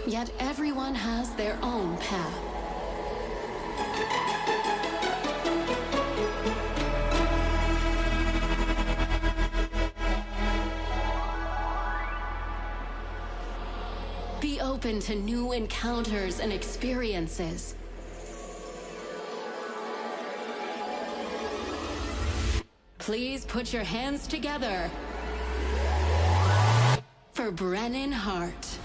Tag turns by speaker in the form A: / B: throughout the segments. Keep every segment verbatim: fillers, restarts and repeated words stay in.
A: Yet everyone has their own path. Be open to new encounters and experiences. Please put your hands together for Brennan Heart.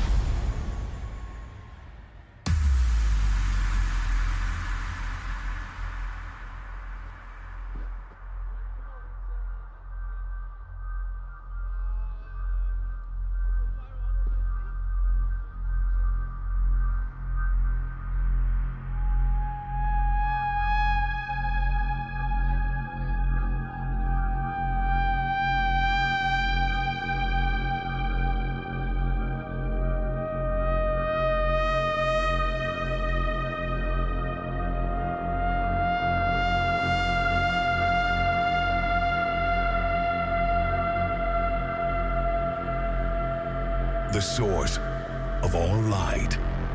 B: The source of all light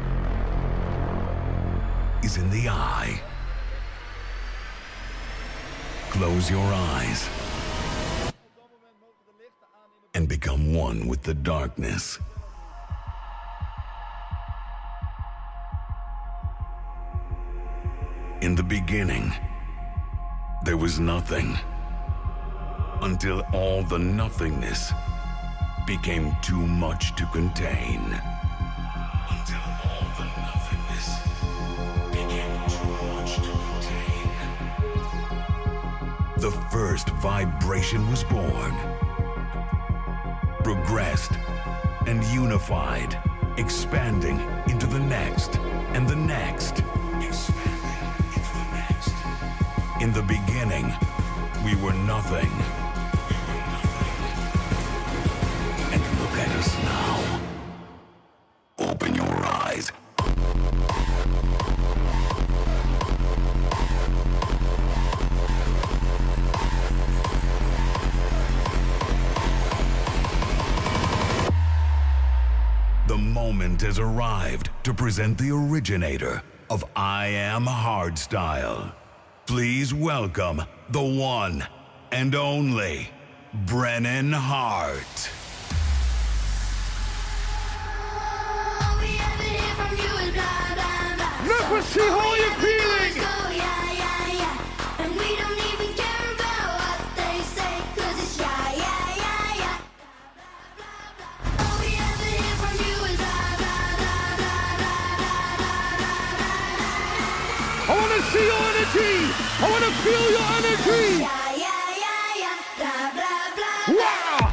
B: is in the eye. Close your eyes and become one with the darkness. In the beginning, there was nothing, until all the nothingness became too much to contain. Until all the nothingness became too much to contain. The first vibration was born, progressed and unified, expanding into the next and the next, expanding into the next. In the beginning, we were nothing. Look at us now. Open your eyes. The moment has arrived to present the originator of I Am Hardstyle. Please welcome the one and only Brennan Heart.
C: Never see how you're feeling.
D: Yeah, yeah, yeah. And we don't even care about what they say, cause it's yeah, yeah, yeah, yeah. All we ever hear from you is blah, blah, blah, blah, blah, blah, blah.
C: I wanna see your energy. I wanna feel your energy.
D: Yeah, yeah, yeah, yeah. Blah, blah, blah, blah.
C: Wow.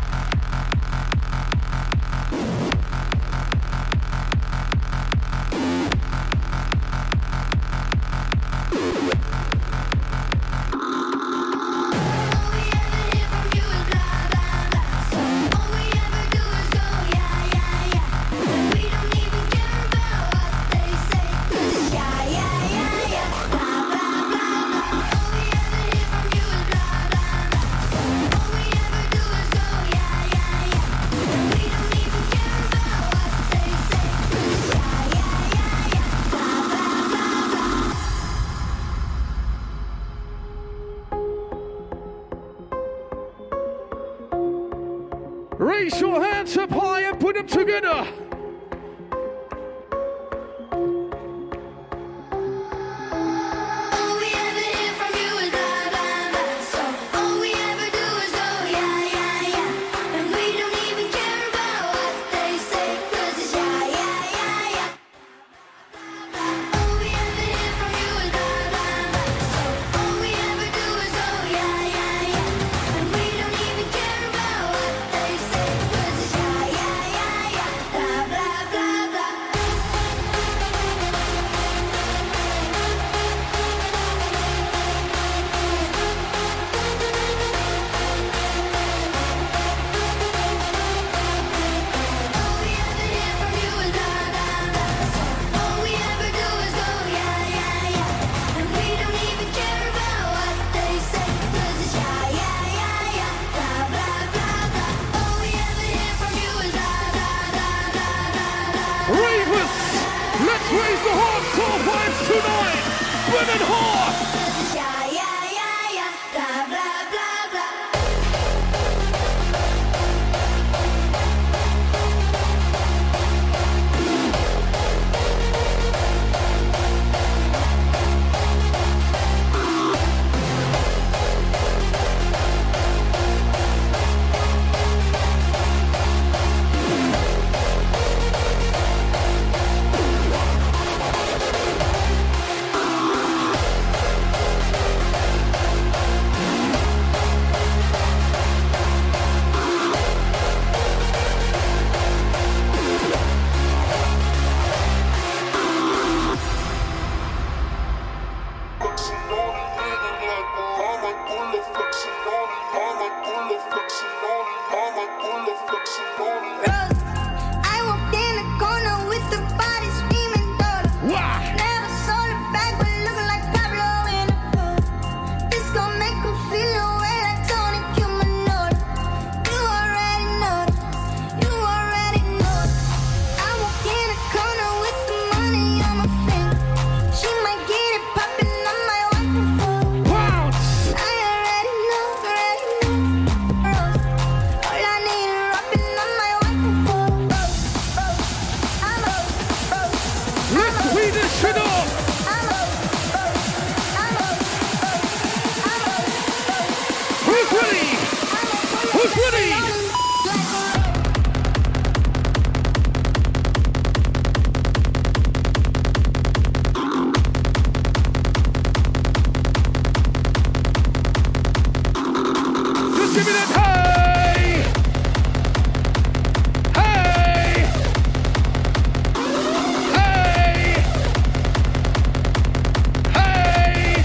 C: Raise your hands up high and put them together.
D: All we ever hear from you is blah, blah, blah. So all we ever do is go, yeah, yeah, yeah. And we don't even care about what they say, cause it's yeah, yeah, yeah, yeah. All we ever hear from you is blah, blah, blah. So all we ever do is go, yeah, yeah, yeah. And we don't even care about what they say, cause it's yeah, yeah, yeah, yeah. Blah, blah.
C: Brennan Hall.
D: Yeah, yeah, yeah, yeah. Blah, blah, blah, blah. I walked in the corner with the body screaming daughter.
C: Wah!
D: Never saw the back, but looking like Pablo in the front. This gon' make him feel away like Tony Cumanota. You already know it. You already know it. I walk in the corner with the money on my finger. She might get it poppin', I might wipe her phone.
C: Bounce!
D: I already know, already know. Rose. All I need is rapping, I might wipe her phone. Rose, Rose. I'm a Rose.
C: Let's speed this shit up!
D: I'm a Rose. I'm a Rose. I'm a Rose.
C: Who's ready? Who's ready? Just give me that hey! Hey! Hey! Hey!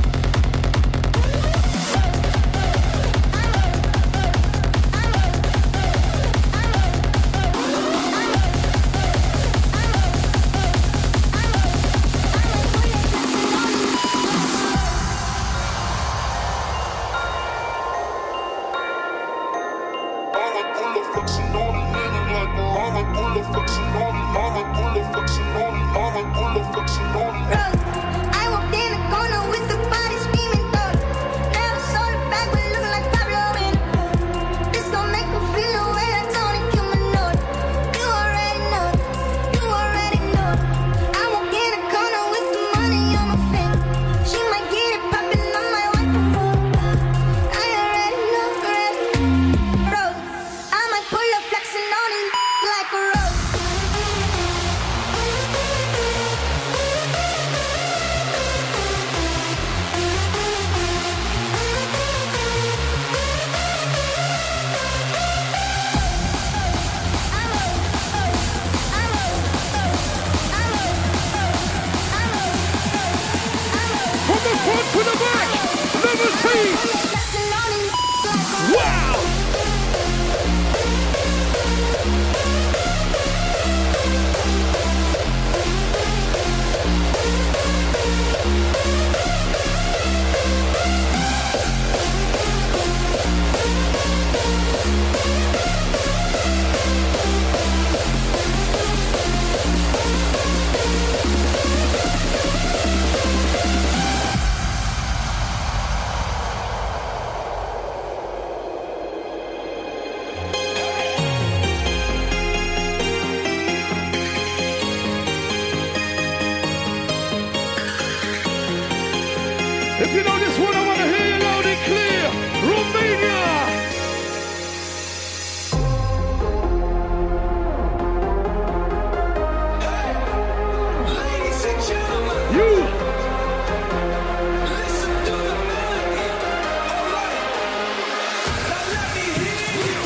D: I walked in the corner with the body screaming daughter. Never saw the back, but looking like Pablo in the front. This gon' make him feel away like Tony Cumanota. You already know it. You already know it. I walk in the corner with the money on my finger. She might get it poppin', I might wipe her phone. I already know, already know. Rose. I might pull up flexing on his like a rose.
C: From the front to the back! Never cease! Wow! If you know this one, I want to hear you loud and clear. Romania!
E: Ladies and gentlemen,
C: You!
E: listen to the melody. All right. Now let me hear you.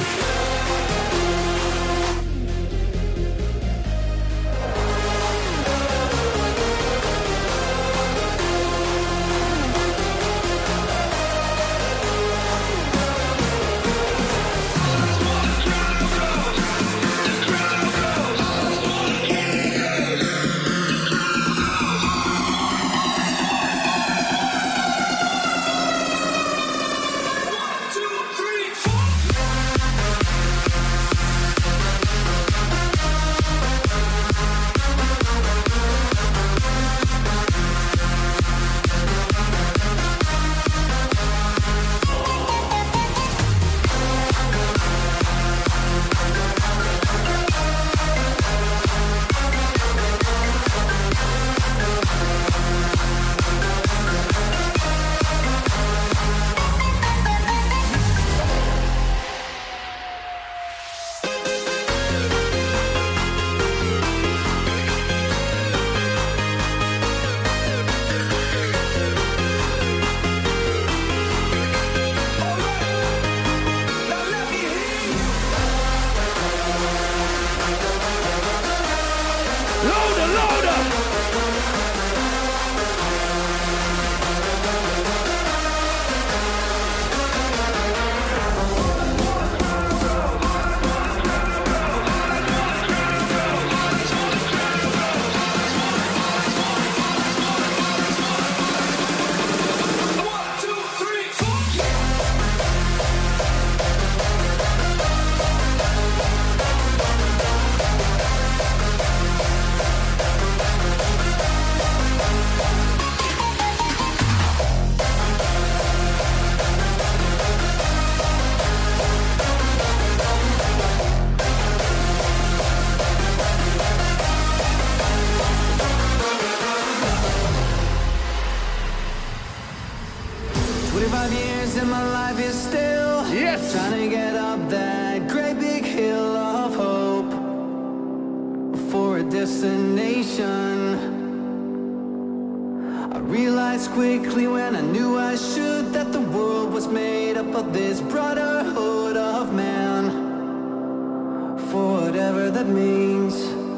F: twenty-five years and my life is still
C: Yes.
F: trying to get up that great big hill of hope for a destination. I realized quickly when I knew I should that the world was made up of this brotherhood of man, for whatever that means.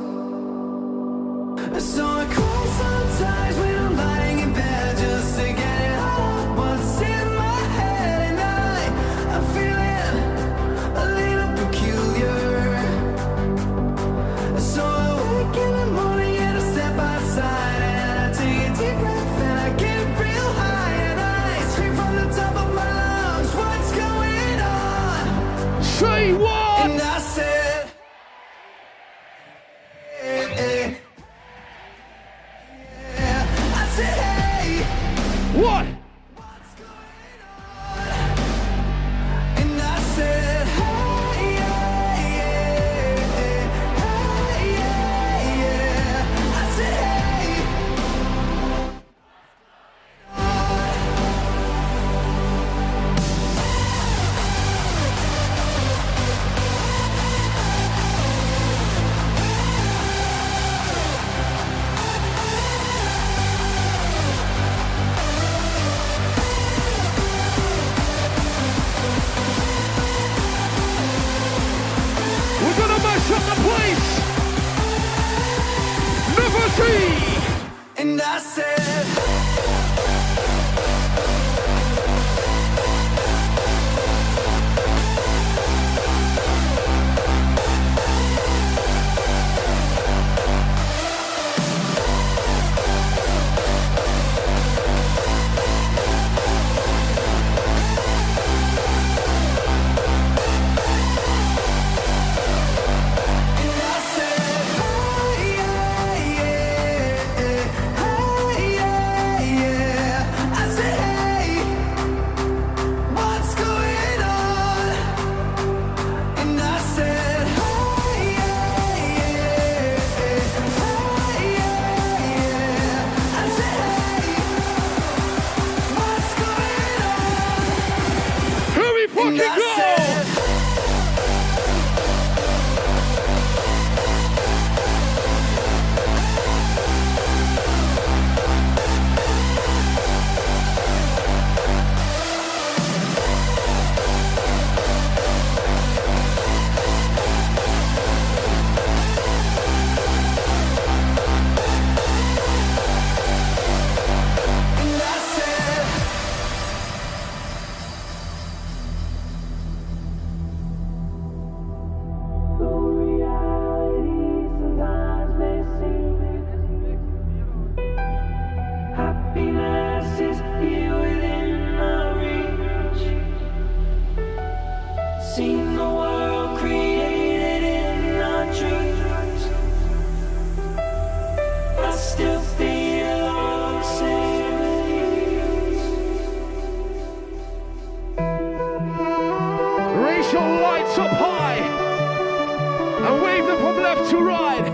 F: So I cry sometimes when I'm lying in bed just to get it out what's in my head, and I, I'm feeling a little peculiar. So I wake in the morning and I step outside and I take a deep breath and I get real high and I scream from the top of my lungs, what's going on?
C: Say what?
F: And I said, hey, hey. I said, hey,
C: What?
F: and I said, hey, yeah, yeah, hey, yeah, yeah. I said, hey.
C: We're gonna mash up the place. Number three.
F: And I said, and I said, hey, yeah, yeah, hey, yeah, yeah. I said, hey, what's going on? And I said, hey, yeah, yeah, hey, yeah, yeah. I said, hey, what's going on?
C: Here we fucking
F: And I
C: go.
F: said, and I said, happiness is here within my reach. Seen the world created in our dreams. I still feel all the same as
C: Raise your lights up high and wave them from left to right.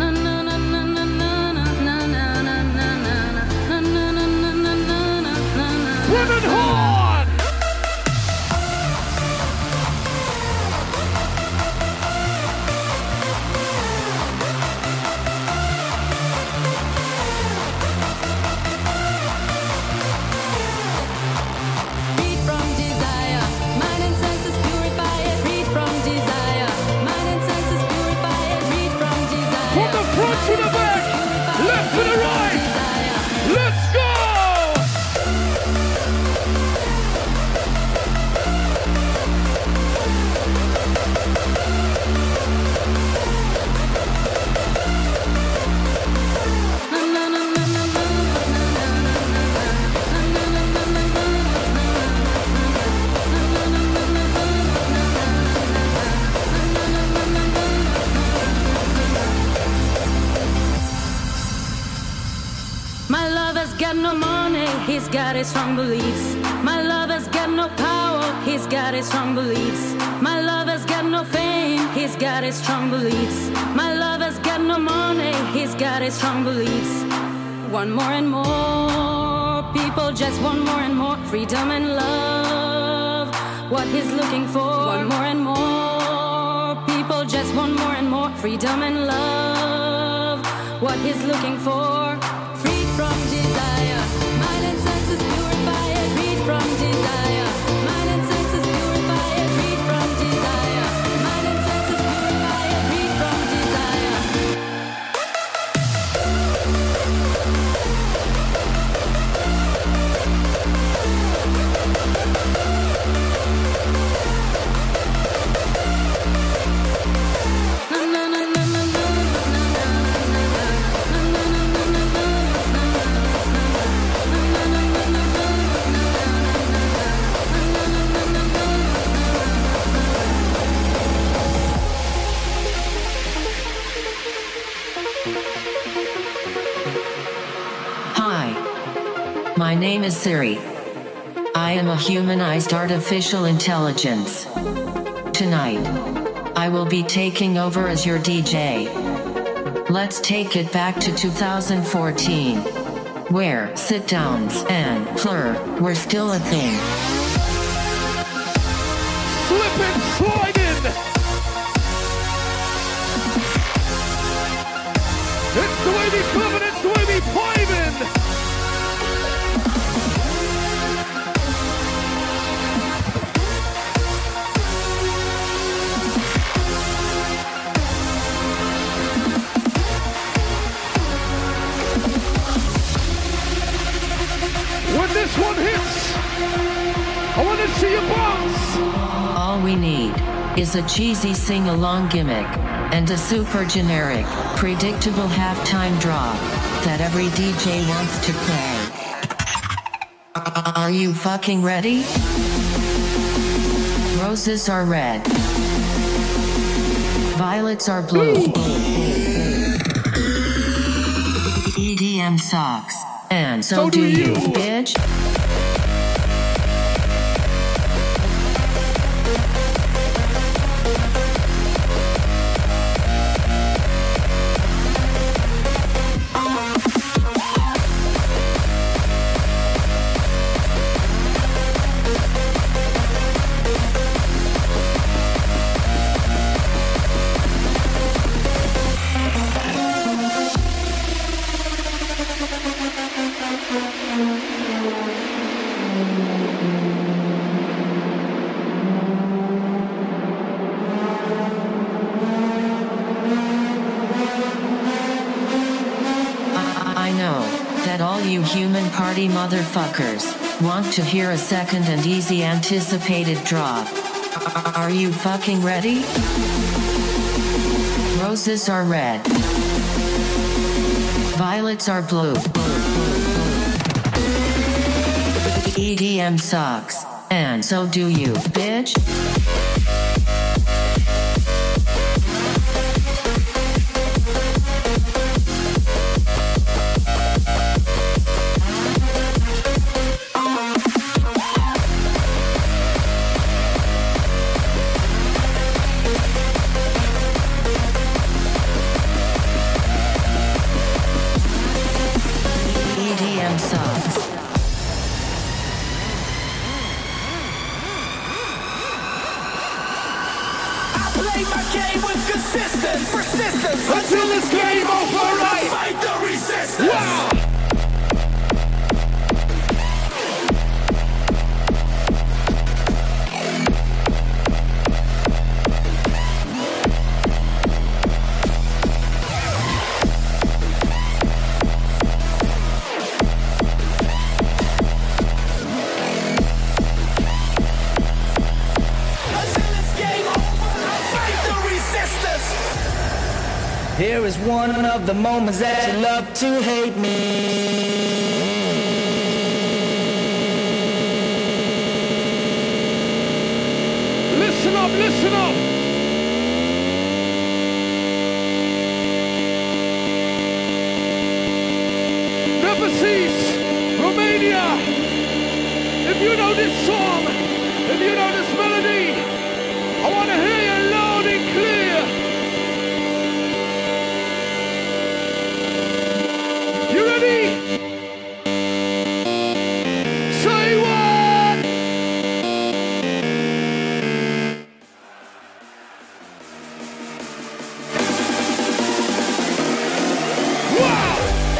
C: Front to the back, left to the right. Let's go!
G: My lover's got no money, he's got his strong beliefs. My lover's got no power, he's got his strong beliefs. My lover's got no fame, he's got his strong beliefs. My lover's got no money, he's got his strong beliefs. Want more and more, people just want more and more freedom and love. What he's looking for, want more and more, people just want more and more freedom and love. What he's looking for. From desire, mind and senses purify it. Freed from desire, mind and senses purify it. Freed from desire, mind and senses purify it. Freed from desire. Na na na na na na
H: Hi. My name is Siri. I am a humanized artificial intelligence. Tonight, I will be taking over as your D J. Let's take it back to two thousand fourteen, where sit-downs and plur were still a thing.
C: Slipping, sliding. It's the way we clubbing, it's the way we vibing. When this one hits, I want to see you bounce.
H: All we need is a cheesy sing-along gimmick and a super generic, predictable halftime drop that every D J wants to play. Are you fucking ready? Roses are red. Violets are blue. E D M sucks. And so,
C: So
H: do
C: do
H: you,
C: you.
H: bitch. I know that all you human party motherfuckers want to hear a second and easy anticipated drop. Are you fucking ready? Roses are red. Violets are blue. E D M sucks. And so do you, bitch. E D M sucks.
E: Play my game with consistence, persistence,
C: Until it's game over, right?
E: fight the resistance.
C: Wow!
F: Here is one of the moments that you love to hate me.
C: Listen up, listen up. Never cease, Romania. If you know this song, if you know this melody, I want to hear you loud and clear. You ready? Say what? Wow!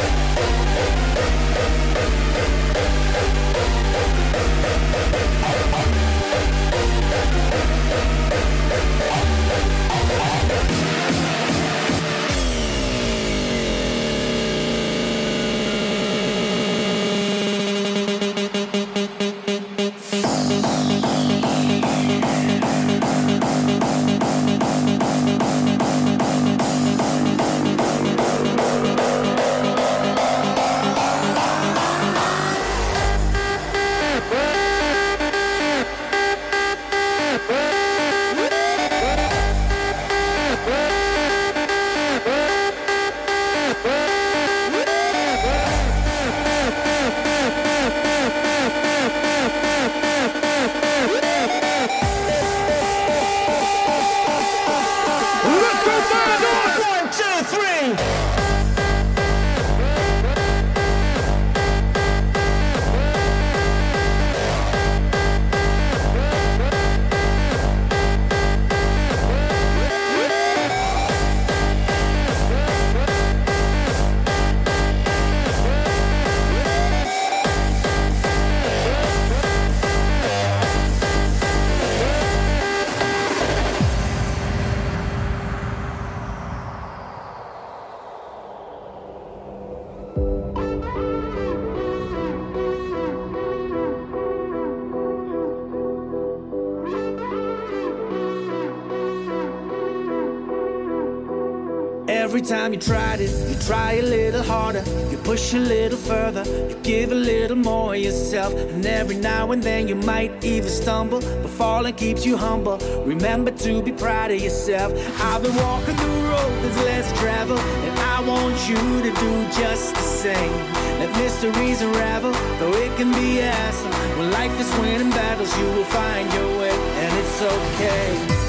F: Every time you try this, you try a little harder, you push a little further, you give a little more yourself. And every now and then you might even stumble, but falling keeps you humble. Remember to be proud of yourself. I've been walking the road that's less traveled, and I want you to do just the same. Let mysteries unravel, though it can be a hassle. When life is winning battles, you will find your way, and it's okay.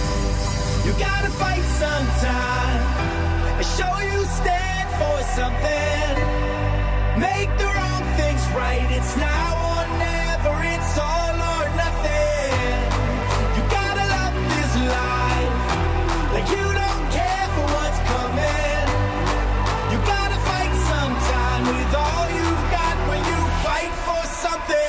F: You gotta fight sometime, and show you stand for something. Make the wrong things right. It's now or never. It's all or nothing. You gotta love this life like you don't care for what's coming. You gotta fight sometime with all you've got when you fight for something.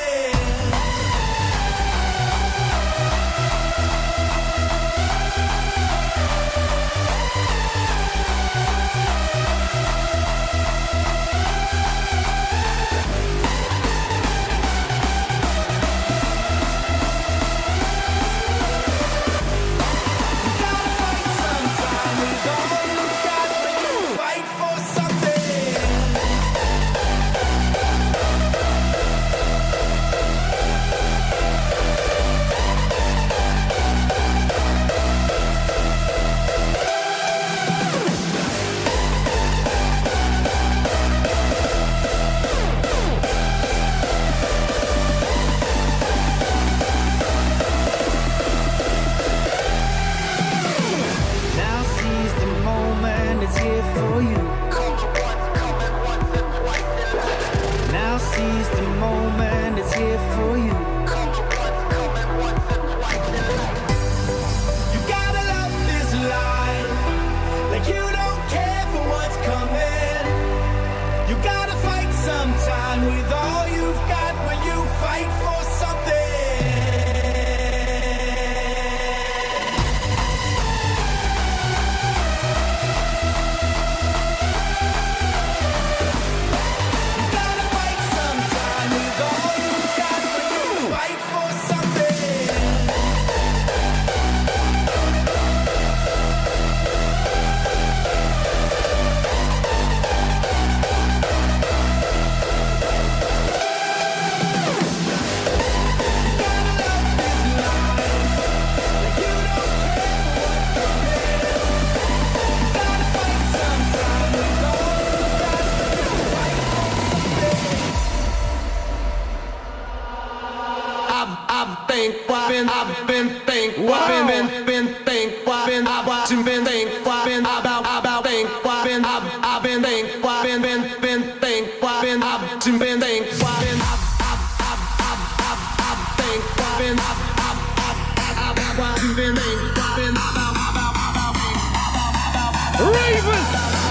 F: I've been think, why been been been think, why been I've been been think, why been I've I've I've I've I've think, why been I've I've I've I've why been been think, why been about about about think,
C: Ravens!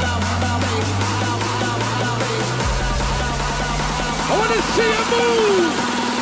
C: I want to see you move!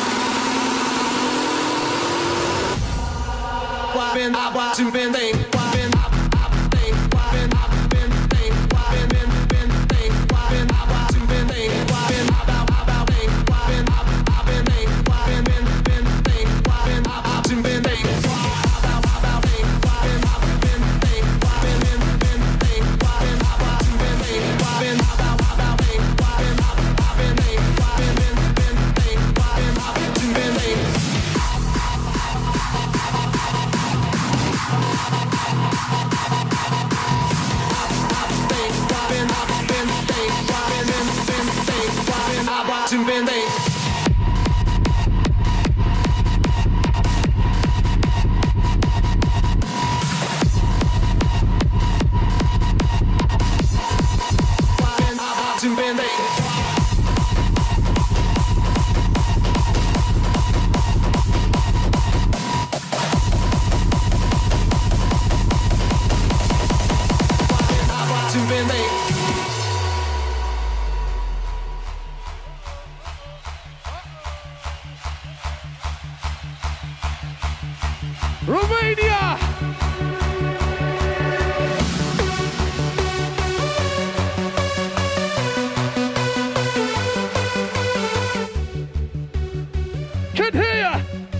F: why been I've why been been think, why been I've I've think, why been I've been think, why been been been think, why been I've why been been think, why been about about think, why been I've I've been think, why been been been think, why been I've I've been been think, why about about think, why been I've been think, why been been been think, why been I've I've been think, why been about about think, why been I've I've been think, why been been been think, why been I've been been think. Been think.
C: Romania! Can hear ya!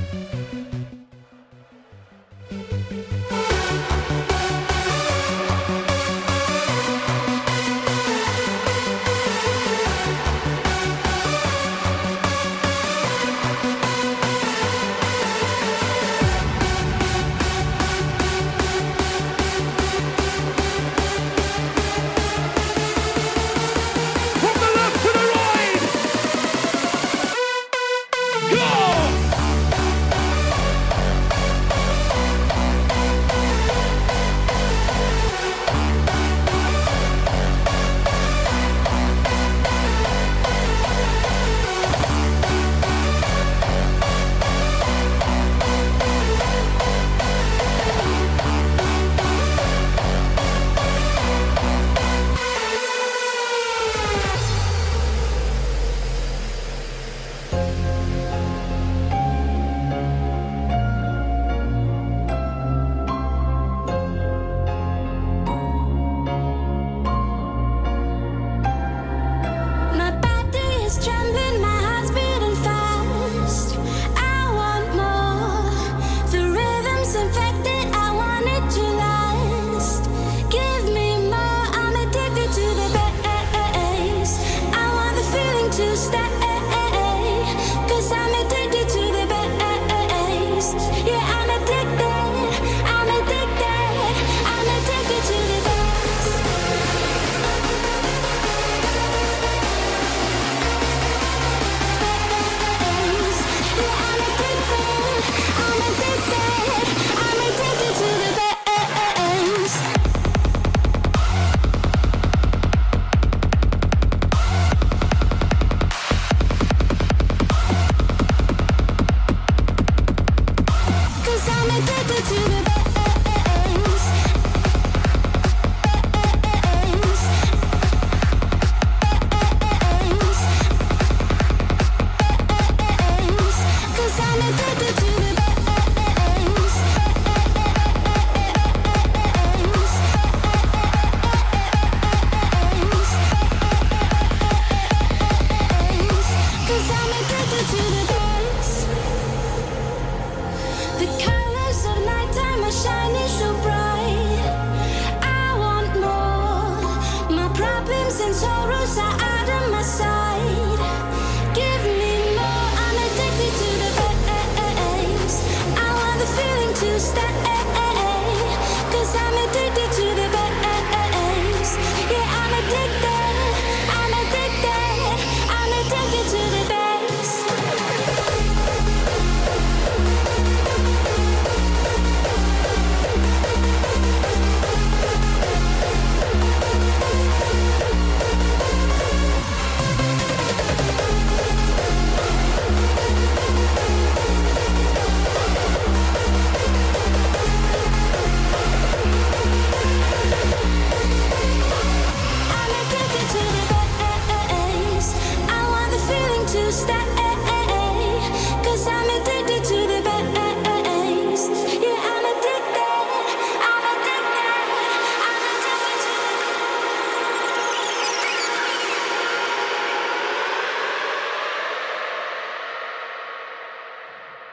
C: From the left to the right! Go!
D: My body is trembling, my heart's beating fast. I want more. The rhythm's infected, I want it to last. Give me more, I'm addicted to the bass. I want the feeling to stay. Cause I'm addicted to the bass. Yeah, I'm addicted, I'm addicted, I'm addicted to the bass. The colors of nighttime are shining so bright. I want more. My problems and sorrows are out of my sight. Give me more. I'm addicted to the bass. I want the feeling to stay. Cause I'm addicted to the bass. Yeah, I'm addicted. I'm addicted. I'm addicted to the bass.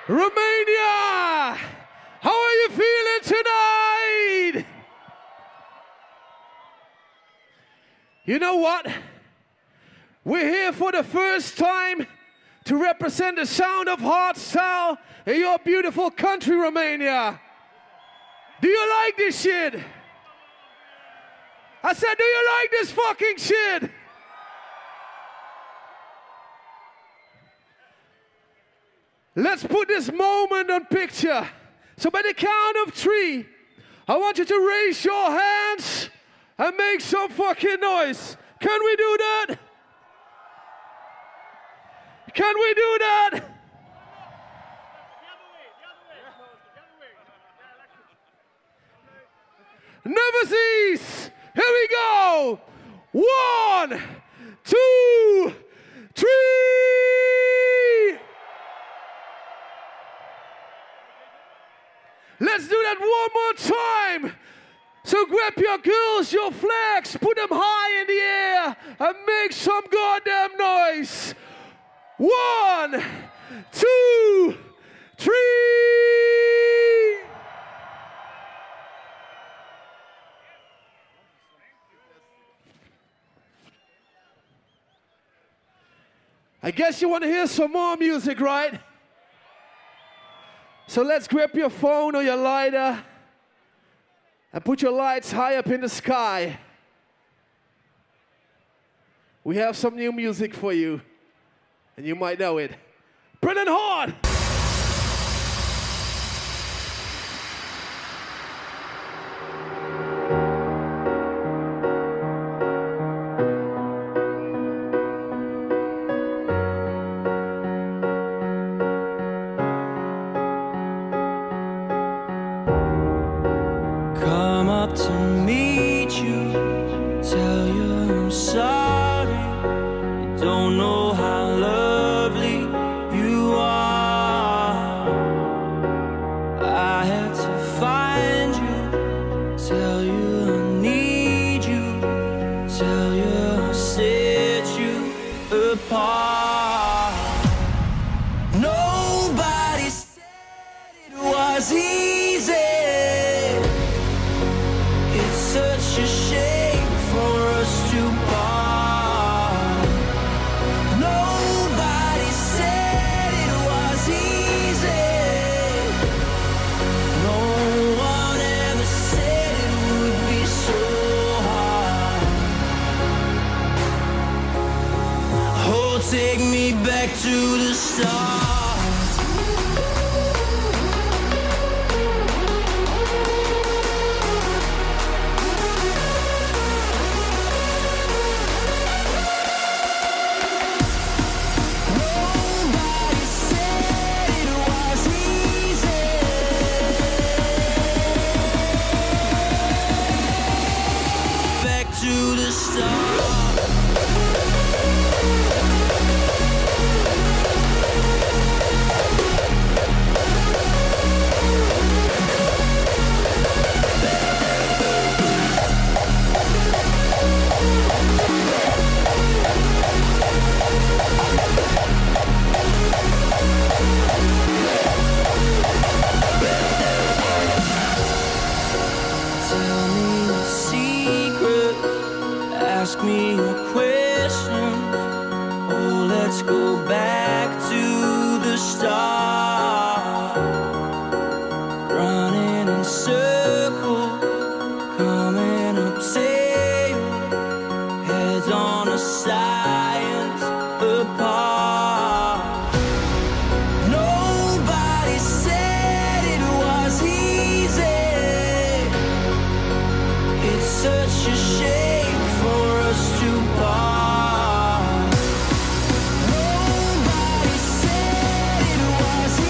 C: Romania, how are you feeling tonight? You know what? We're here for the first time to represent the sound of hardstyle in your beautiful country, Romania. Do you like this shit? I said, do you like this fucking shit? Let's put this moment on picture. So by the count of three, I want you to raise your hands and make some fucking noise. Can we do that? Can we do that? Never cease. Here we go. One, two, three. Let's do that one more time. So grab your girls, your flags, put them high in the air and make some goddamn noise. One, two, three. I guess you want to hear some more music, right? So let's grab your phone or your lighter and put your lights high up in the sky. We have some new music for you, and you might know it. Brennan Hart!
E: Come up to meet you, tell you I'm sorry. You don't know how lovely you are. I had to find you, tell you I need you, tell you I'll set you apart. Nobody said it was easy. It's such a shame for us to part. Nobody said it was easy. No one ever said it would be so hard. Oh, take me back to the start. Nobody said it was easy. Back to the start. Tell me a secret, ask me a question. Oh, let's go back to the start. Running in circles, coming up tail, heads on a science apart. Nobody said it was easy. It's such a shame for us to part. Nobody said it was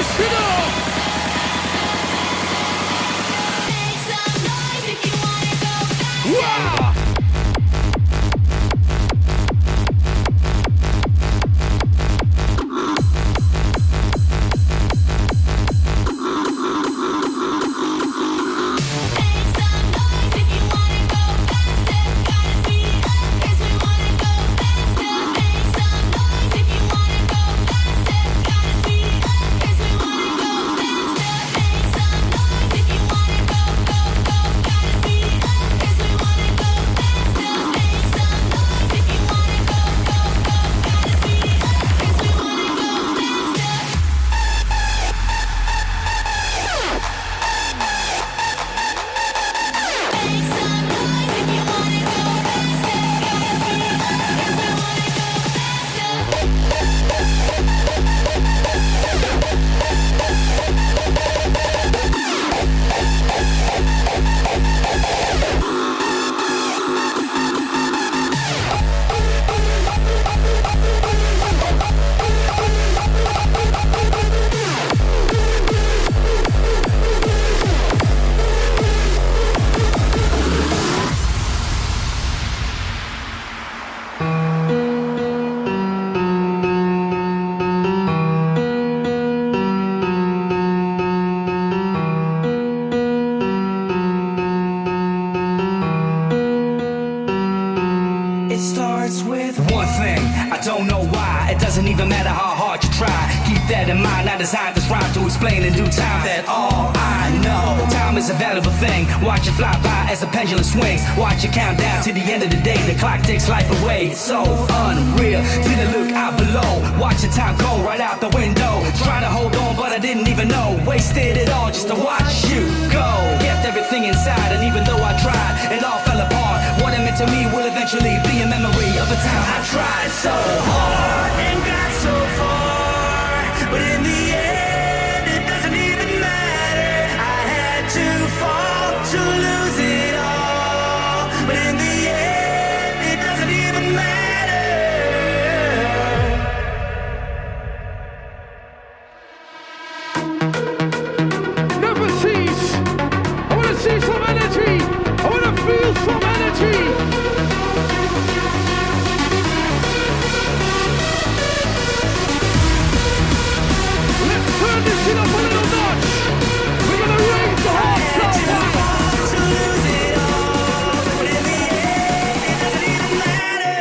C: Twist it up.
D: Make some noise if you wanna go faster.
C: Wow.
D: Make some noise if you wanna go faster. Gotta speed it up 'cause we wanna go faster. Make some noise if you wanna go faster. Gotta speed it up 'cause we wanna go faster. Make some noise if you wanna go, go, go. Gotta speed it up 'cause we wanna go faster. Make some noise if you wanna go, go, go. Gotta speed it up 'cause we wanna go faster. Make some noise if you wanna go faster. Gotta speed it up 'cause we wanna go faster.
I: It starts with one thing, I don't know why. It doesn't even matter how hard you try. Keep that in mind, I designed this rhyme to explain in due time that all I know, time is a valuable thing. Watch it fly by as the pendulum swings. Watch it count down to the end of the day. The clock takes life away, it's so unreal. See the look out below, watch the time go right out the window. Trying to hold on but I didn't even know. Wasted it all just to watch you go. Kept everything inside and even though I tried, it all fell apart. What it meant to me will eventually be a memory of a time I tried so hard and got so far. But in the end, it doesn't even matter. I had to fall to lose it all. But in the end, it doesn't even matter.
C: Never cease. I want to see some energy. I want to feel some energy. Let's turn this shit up a little notch. We're gonna raise the hard sound.
I: To lose it all. But in the end, it doesn't even matter.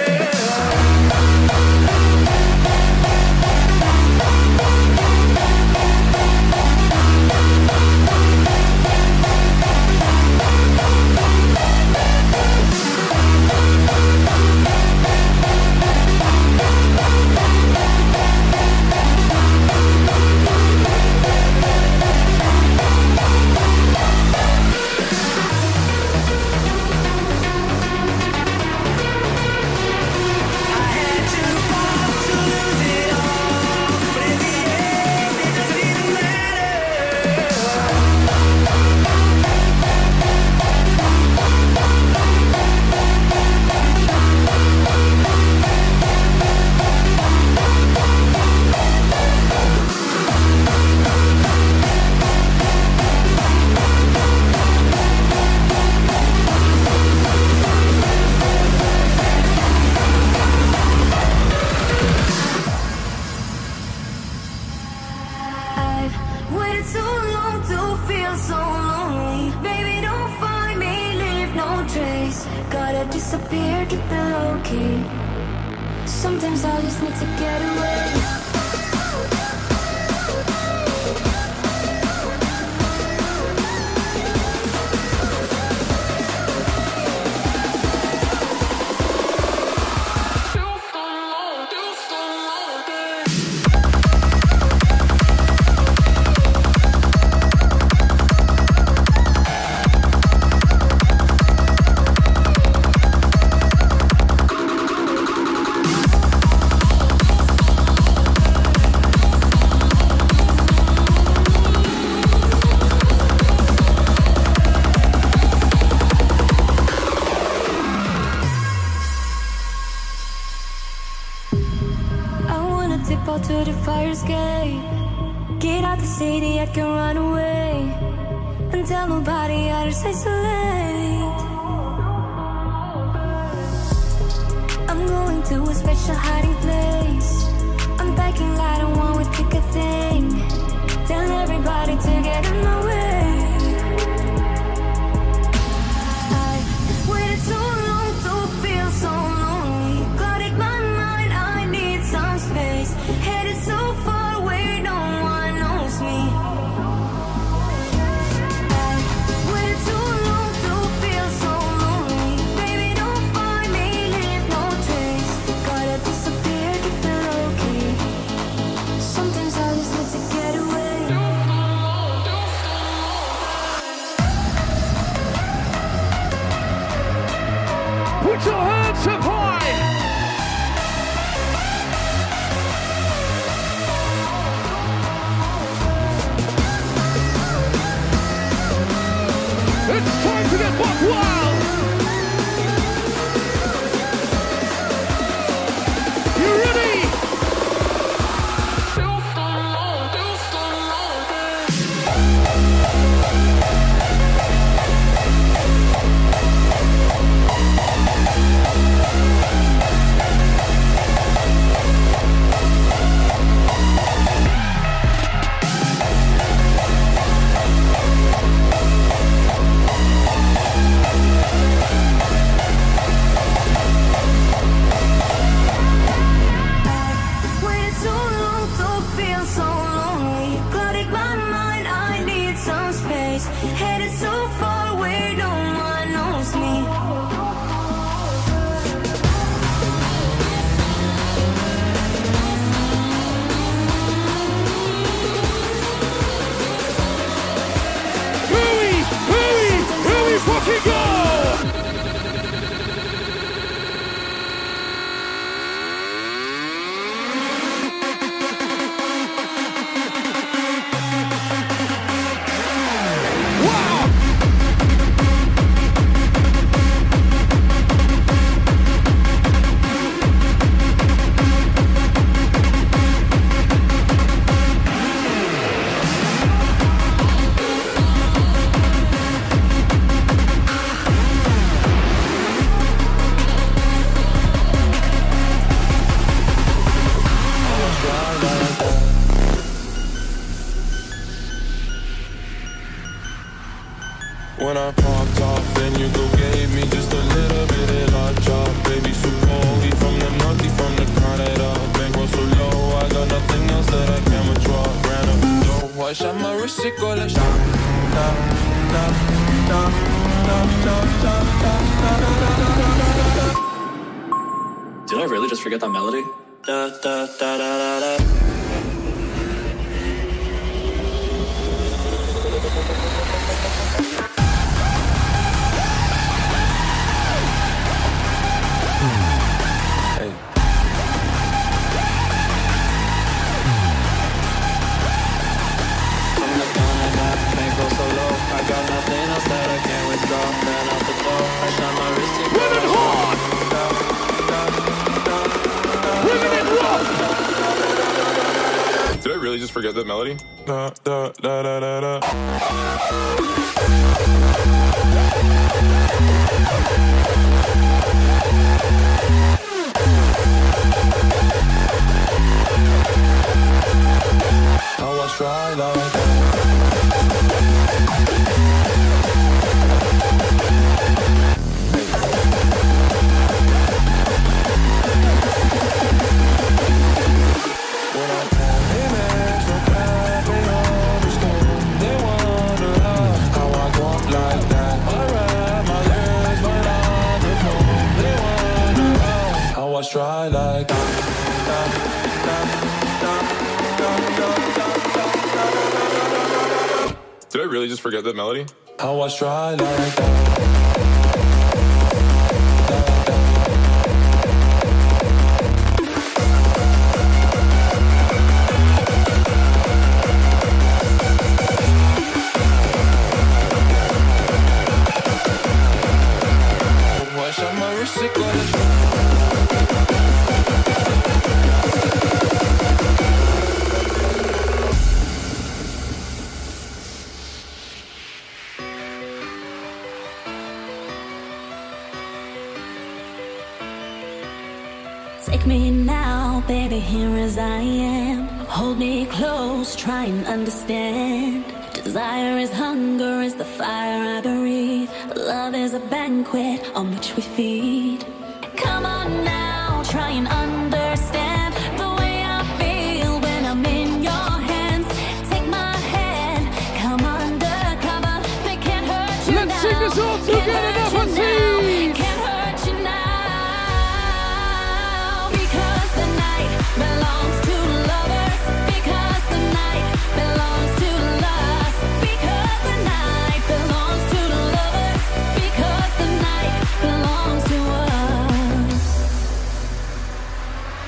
D: I've waited so long to feel so lonely. Baby, don't find me, leave no trace. Gotta disappear, keep the low key. Sometimes I just need to get away.
J: To the fire escape,
D: Get out the city, I can run away and tell nobody how to stay so late. I'm going to a special hiding place. I'm packing light on one with pick a thing. Tell everybody to get in my way. I waited so long to feel so lonely. Clouded my mind, I need some space. Headed so far away, no one knows me. I waited so long to feel so lonely. Baby, don't find me, leave no trace. Gotta disappear, keep it low key. Sometimes I just need to get away.
C: Put your hands up high. It's time to get buck wild. You ready?
D: Waited so long to feel so lonely. Clouded my mind, I need some space. Headed so far away, no one knows me.
C: Hurry, hurry, hurry, fucking go! Wow!
J: When I popped off, then you go gave me just a little bit of hot chop. Baby, so cold, eat from the north, eat from the Canada. Bankroll so low, I got nothing else that I can withdraw. Ran up the dough, I shot my wrist, it go like shot. Da, da, da, da, da, da, da, da, da, da, da.
K: Did I really just forget that melody? Da da da da da da.
J: Hey.
K: From the gun I got, bankroll so low. I got nothing else that I can withdraw. Ran out the door, I shot my wrist, it go
C: Women hard! Women in rock!
J: Did I really just forget that melody? Da, da, da, da, da, da. How I try like when I call him as no crap, they understand. They wonder how I walk like that. I wrap my legs right on the phone. They wonder how I try like that. Did I really just forget that melody? How I try like that. I shot my wrist, it go like
G: me now, baby, here as I am. Hold me close, try and understand. Desire is hunger, is the fire I breathe. Love is a banquet on which we feed. Come on now, try and understand the way I feel when I'm in your hands. Take my hand, come undercover. They can't hurt you
C: Let's
G: now.
C: sing this all
G: Can't
C: together,
G: hurt
C: never
G: you
C: cease.
G: now. Can't hurt you now. Because the night belongs to lovers. Because the night belongs to us. Because the night belongs to lovers. Because the night belongs to us.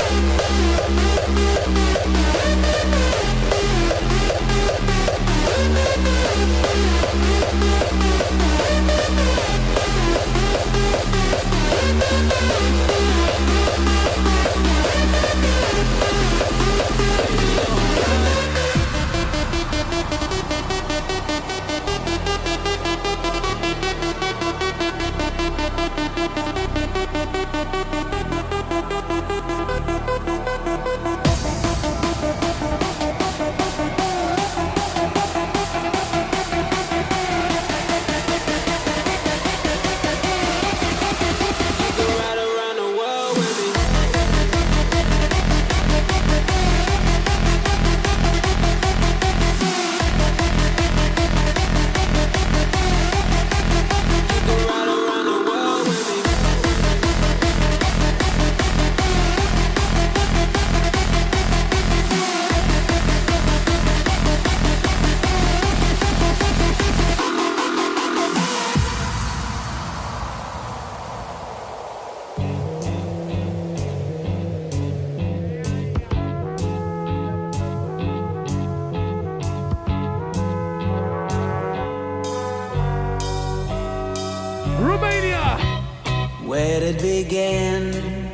C: Romania!
L: Where it began,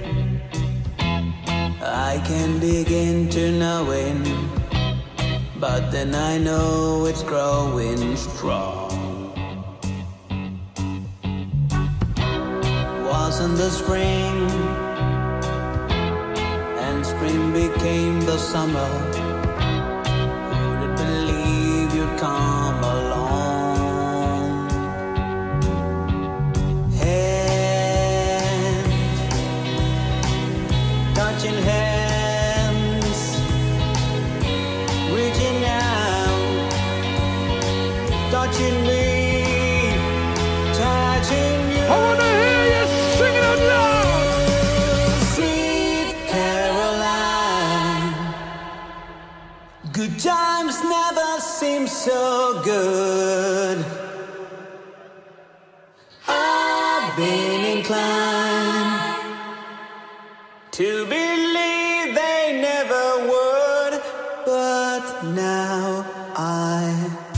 L: I can begin to know it, but then I know it's growing strong. Wasn't the spring, and spring became the summer. Who'd believe you'd come along? Touching hands, reaching out, touching me, touching you.
C: I wanna hear you sing it out loud.
L: Sweet Caroline, good times never seem so good. I've been inclined to believe they never would, but now I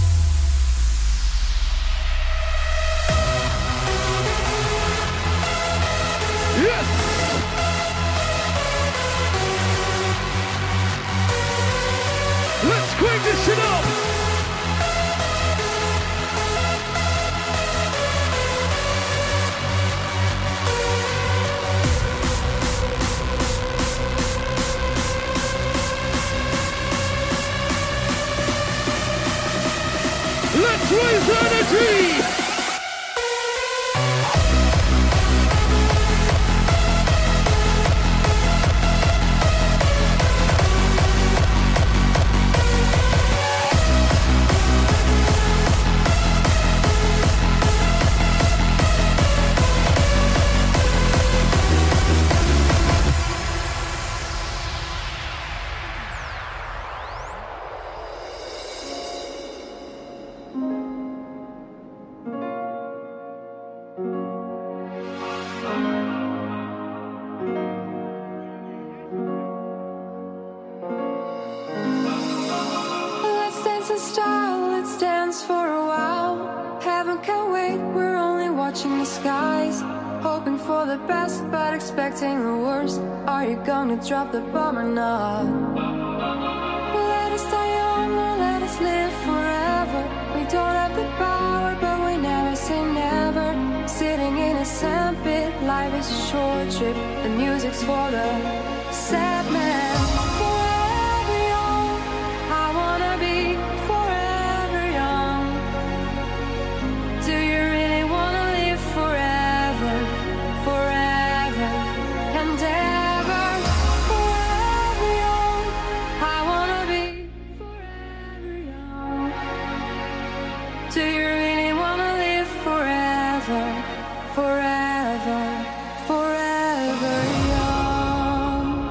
C: Yes! Let's crank this shit up! Let's raise energy!
M: Let's dance in style, let's dance for a while. Heaven can't wait, we're only watching the skies. Hoping for the best, but expecting the worst. Are you gonna drop the bomb or not? Let us die young or let us live forever. We don't have the power, but we never say never. Sitting in a sandpit, life is a short trip. The music's for the sad man. Forever young, I wanna be forever young. Do you really wanna live forever, forever and ever? Forever young, I wanna be forever young. Do you really wanna live forever, forever, forever young?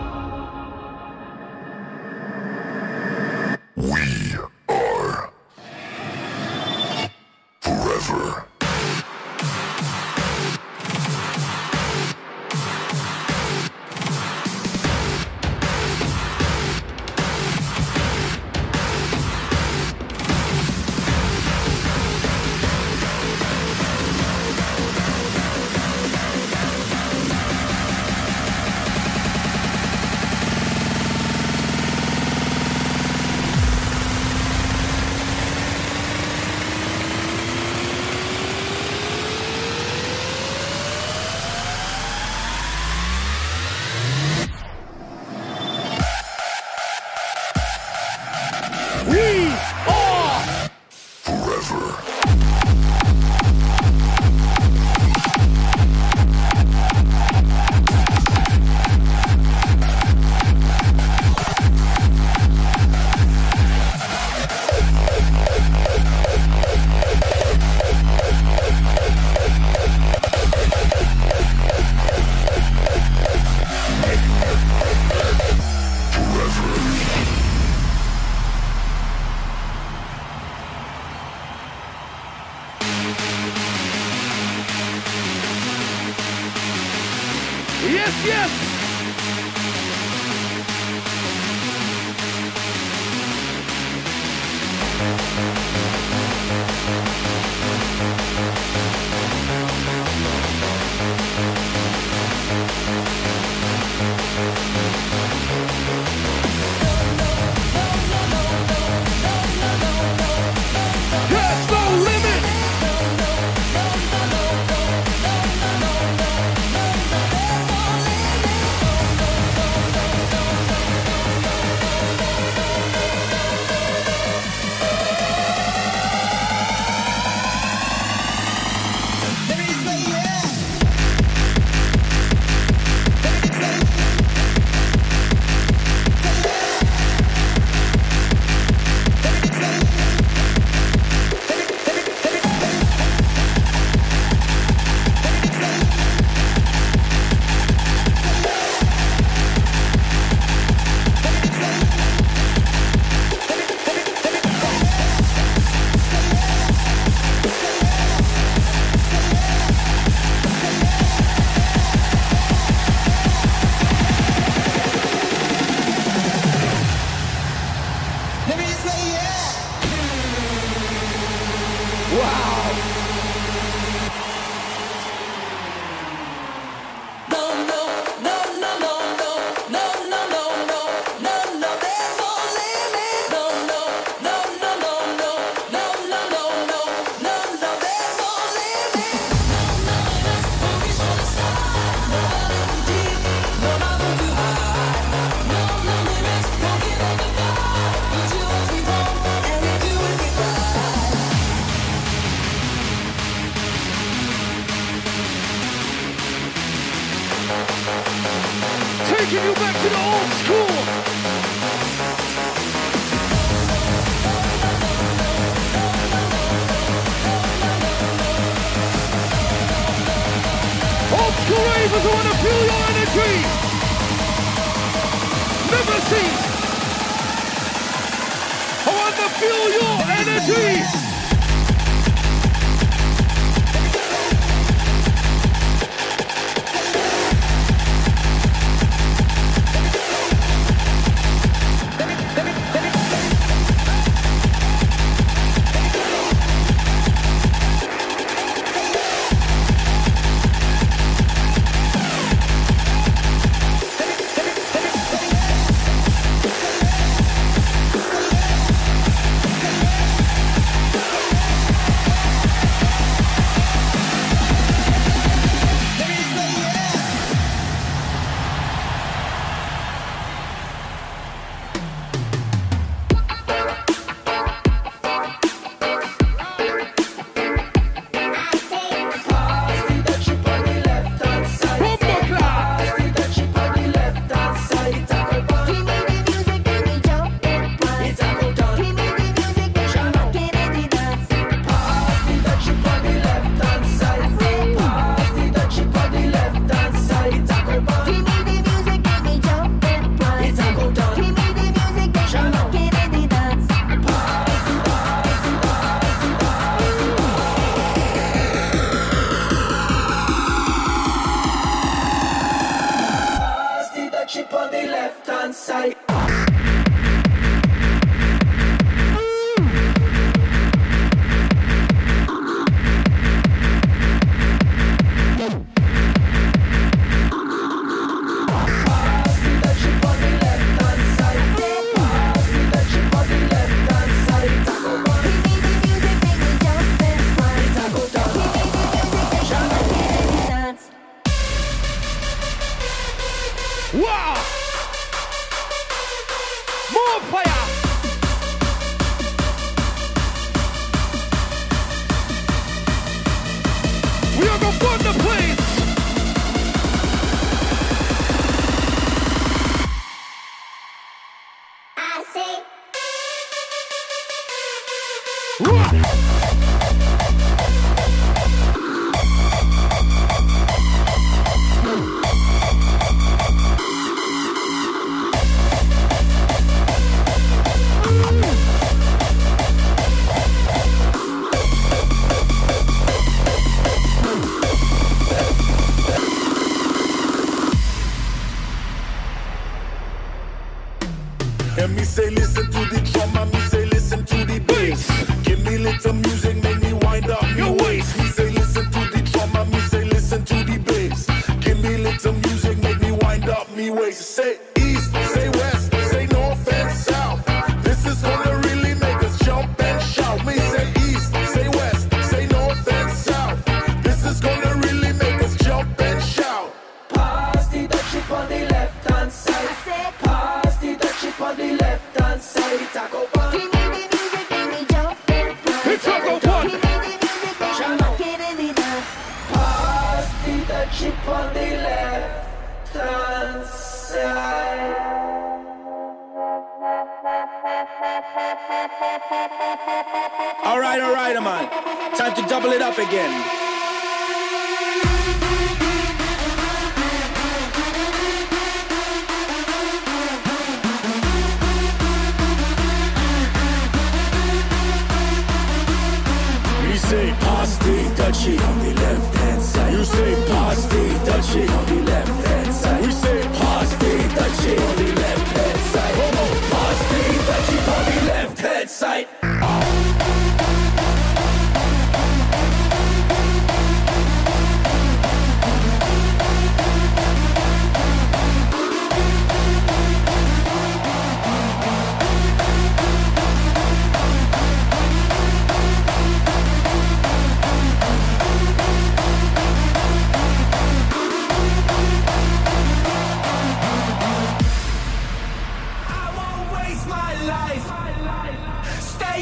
C: back to the old school. Old school ravers, I wanna feel your energy. Never cease. I wanna feel your energy.
N: And me say listen to the drum and me say listen to the bass. Give me little music, make me wind up your waist. Me say listen to the drum and me say listen to the bass. Give me little music, make me wind up me waist. Say east, say west, say north and south. This is gonna really make us jump and shout. Me say east, say west, say north and south. This is gonna really make us jump and shout.
F: Pass the chip on the left hand side. Pass the chip on the left hand side. Taco Bun. Give me the music, give me jump and fly.
C: It's Taco Bun.
F: Give me the music, give me get in the dance. Pass the chip on the left hand side.
I: All right, all right, man. Time to double it up again.
N: We say pass the touchy on the left hand side. You say pass the touchy on the left hand side. We say pass the touchy on the left hand side. Oh, oh, pass the touchy on the left hand side.
F: Stay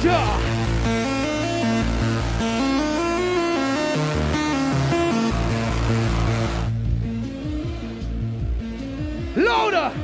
C: Georgia. Louder.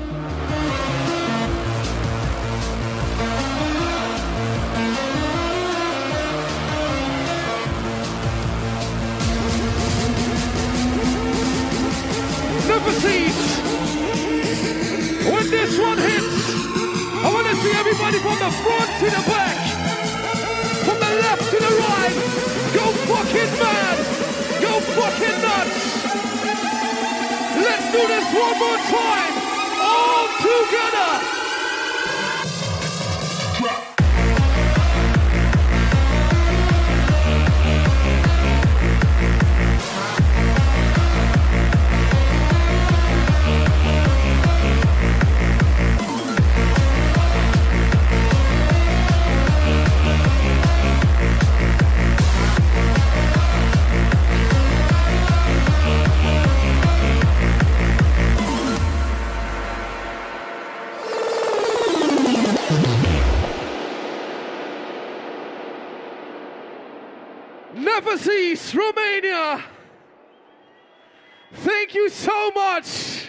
C: Never cease. When this one hits, I want to see everybody from the front to the back, from the left to the right. Go fucking mad. Go fucking nuts. Let's do this one more time. All together. Never cease, Romania. Thank you so much.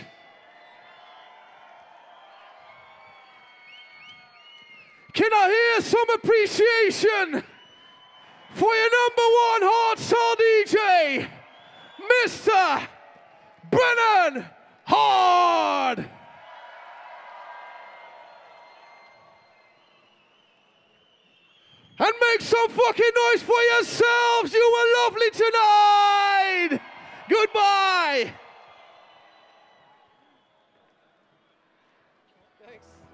C: Can I hear some appreciation for your number one hardstyle D J, Mister Brennan Hard? And make some fucking noise for yourselves. You were lovely tonight. Goodbye. Thanks.